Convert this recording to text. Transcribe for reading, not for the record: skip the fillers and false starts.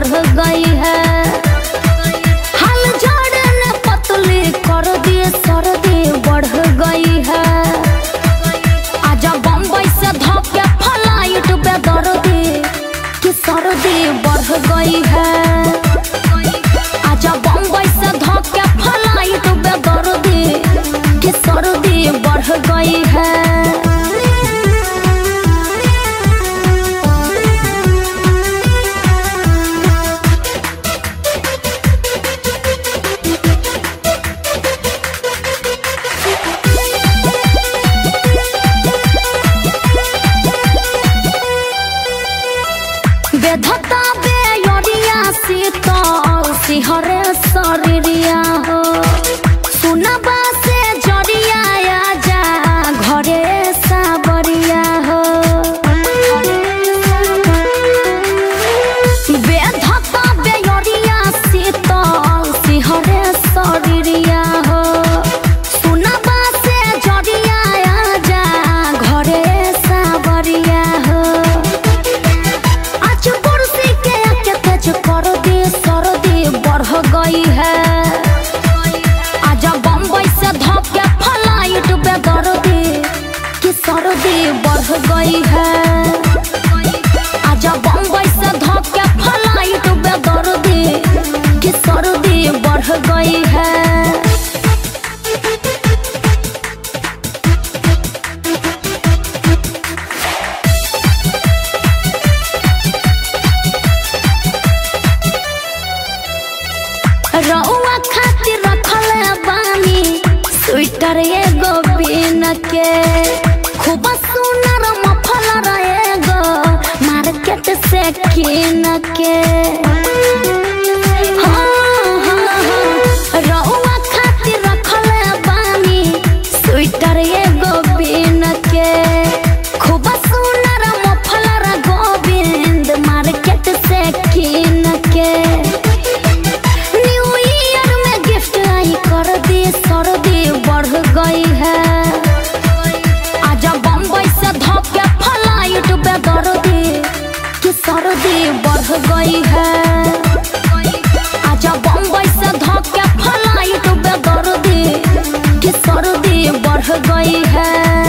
बढ़ गई है। हाल झाड़ने पतली कर दिए सर्दी बढ़ गई है। आजा बम्बई से धोके फ्लाइट बेदर्दी कि सर्दी बढ़ गई है। आजा बम्बई से धोके फ्लाइट बेदर्दी कि सर्दी बढ़ गई है। बेधता बेयोरिया शीतल सिहरे शरीरिया हो। सुनबा से जरिया आजा घरे साबरिया हो। बेधता बेयोरिया शीतल सिहरे शरीरिया हो। सुनबा से जरिया आजा घरे साबरिया हो। बढ़ गई है। आजा बम्बई से धोके फ्लाइट बेदर्दी कि सर्दी बढ़ गई है। आजा बम्बई से धोके फ्लाइट बेदर्दी कि सर्दी बढ़ गई है। रउआ खातिर रखले बानी स्वेटर एगो बिन के। खूब सुनर मफलर एगो मार्केट से किन के। रउआ खातिर रखले बानी स्वेटर एगो बिन के। खूब सुनर मफलर गोविंद मार्केट से किन के। सर्दी बढ़ गई है। आजा बम्बई से धोके फ्लाइट बेदर्दी कि सर्दी बढ़ गई है। आजा बम्बई से धोके फ्लाइट बेदर्दी कि सर्दी बढ़ गई है।